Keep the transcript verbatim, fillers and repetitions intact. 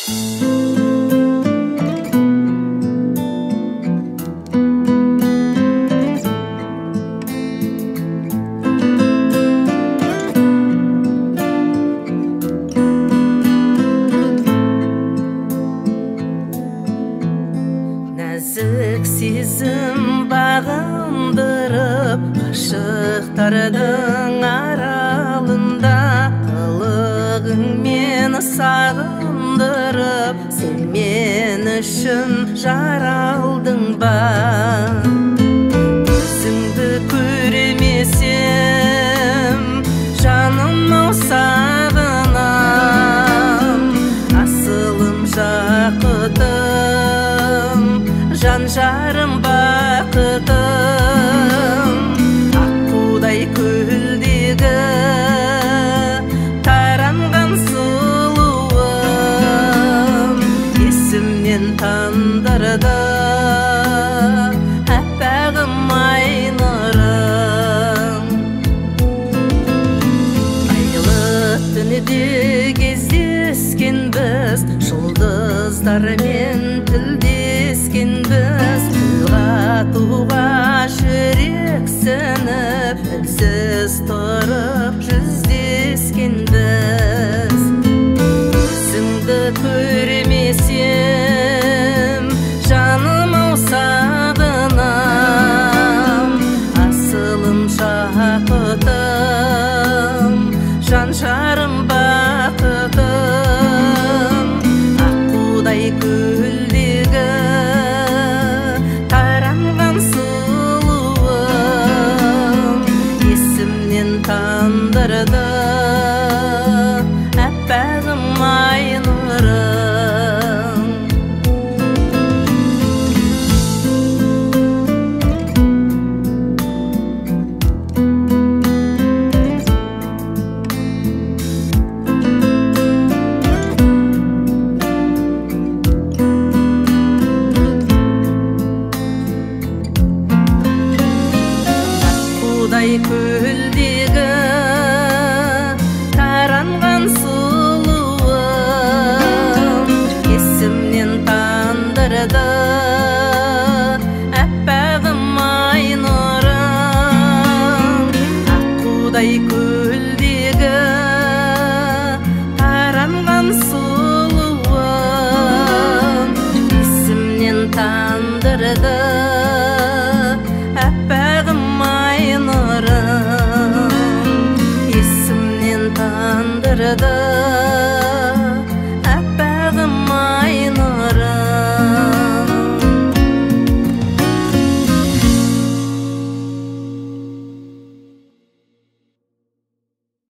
Нәзік сезім бағындырып, ғашықтардың аралында қылығыңмен сағындырып, сен мен үшін жаралдың ба? Өзіңді көрмесем, жаным-ау сағынам, асылым жақытым, жан жарым бақытым, аққудай көлдегі таранған сұлуым, есімнен тандырды әппағым ай нұрым. Айлы түнде кездескен біз, жұлдыздармен тілдескен біз, туға туға жүрексініп үнсіз тұрып